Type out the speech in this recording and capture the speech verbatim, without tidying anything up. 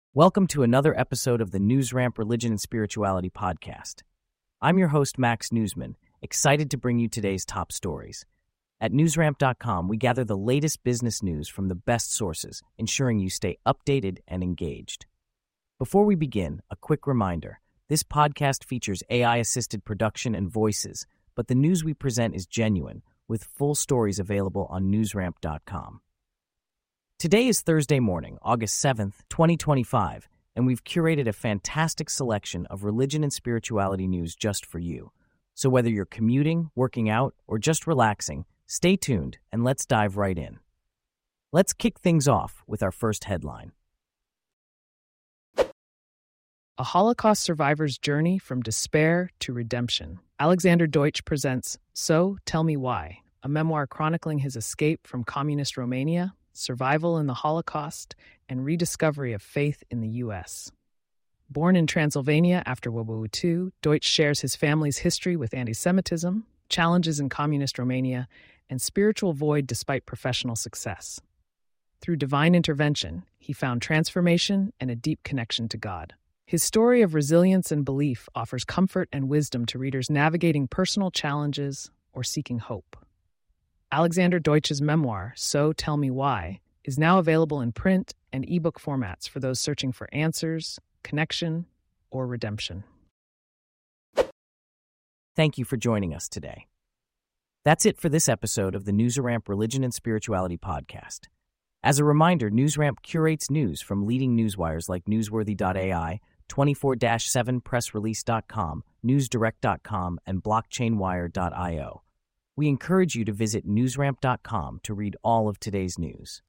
Welcome to another episode of the NewsRamp Religion and Spirituality podcast. I'm your host, Max Newsman, excited to bring you today's top stories. At newsramp dot com, we gather the latest business news from the best sources, ensuring you stay updated and engaged. Before we begin, a quick reminder. This podcast features A I-assisted production and voices, but the news we present is genuine, with full stories available on newsramp dot com. Today is Thursday morning, August seventh, twenty twenty-five, and we've curated a fantastic selection of religion and spirituality news just for you. So whether you're commuting, working out, or just relaxing, stay tuned and let's dive right in. Let's kick things off with our first headline. A Holocaust survivor's journey from despair to redemption. Alexander Deutsch presents So Tell Me Why, a memoir chronicling his escape from communist Romania, survival in the Holocaust, and rediscovery of faith in the U S. Born in Transylvania after World War Two, Deutsch shares his family's history with anti-Semitism, challenges in communist Romania, and spiritual void despite professional success. Through divine intervention, he found transformation and a deep connection to God. His story of resilience and belief offers comfort and wisdom to readers navigating personal challenges or seeking hope. Alexander Deutsch's memoir, So Tell Me Why, is now available in print and ebook formats for those searching for answers, connection, or redemption. Thank you for joining us today. That's it for this episode of the NewsRamp Religion and Spirituality podcast. As a reminder, NewsRamp curates news from leading newswires like newsworthy dot A I, twenty-four seven press release dot com, news direct dot com, and blockchain wire dot io. We encourage you to visit newsramp dot com to read all of today's news.